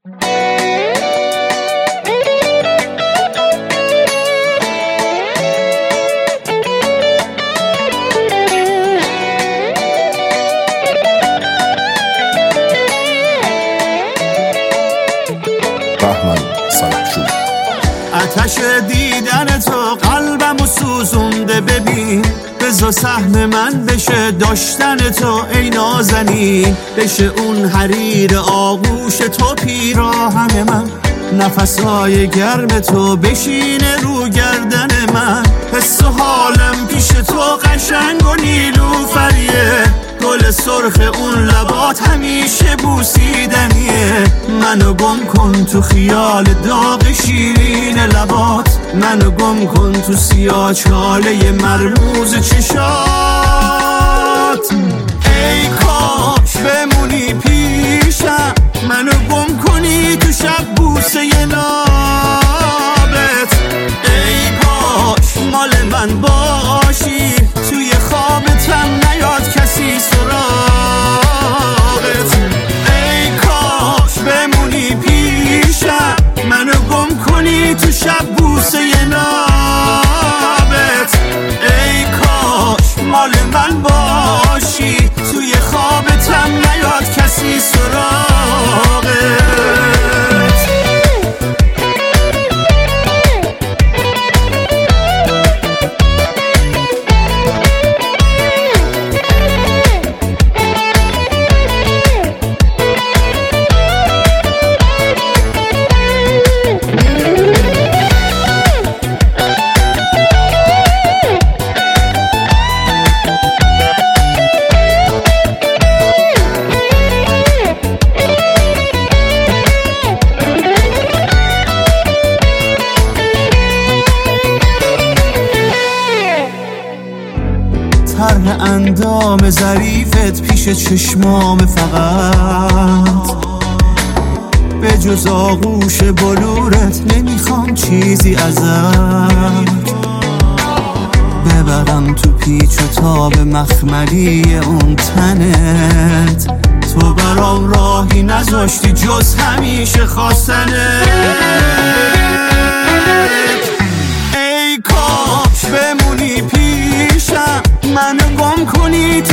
آتش دیدن تو قلبمو سوزونده، ببین بذار سهم من بشه داشتن تو ای نازنین، بشه اون حریر آغوش تو پیراهن من، نفسهای گرم تو بشینه رو گردن من، حس و حالم پیش تو قشنگ و نیلوفریه، گل سرخ اون لبات همیشه بوسیدنیه، منو گم کن تو خیال داغ شیرین لبات، منو گم کن تو سیاه چاله مرموز چشات، ای کاش بمونی پیشم، منو گم کنی تو شب بوسه لبت، ای کاش مال من باشی، توی خوابتم نیاد کسی سراغت، ای کاش بمونی پیشم، منو گم کنی تو شب بوسه لبت، ای کاش مال من باشی، توی خوابتم نیاد کسی سراغت. طرح اندام ظریفت پیش چشمام فقط، به جز آغوش بلورت نمیخوام چیزی ازت، ببرم تو پیچ و تاب مخملی اون تنت، تو برام راهی نذاشتی جز همیشه خواستنت، ای کاش بمونی پیشم، منو گم کنی تو